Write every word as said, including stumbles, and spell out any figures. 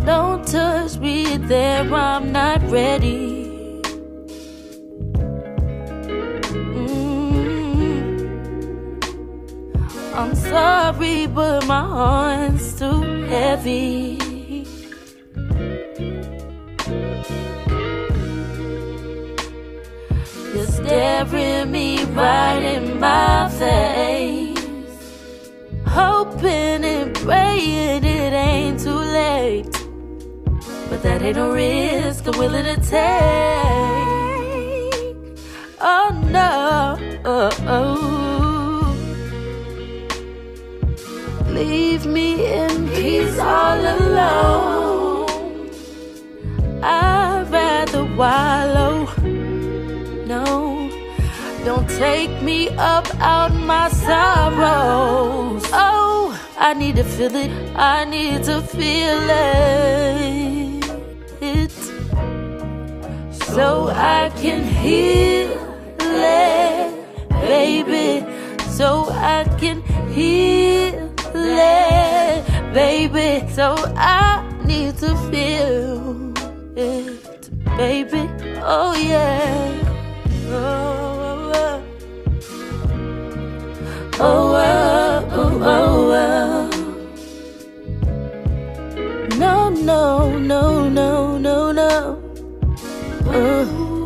Don't touch me there, I'm not ready. I'm sorry, but my heart's too heavy. You're staring me right in my face, hoping and praying it ain't too late. But that ain't a risk I'm willing to take. Oh no, oh, oh. Leave me in peace all alone. I'd rather wallow. No, don't take me up out my sorrows. Oh, I need to feel it. I need to feel it, it so I can heal it, baby. So I can heal it, baby. So I need to feel it, baby. Oh yeah. Oh, oh, oh, oh, oh, oh. No, no, no, no, no, no. Oh.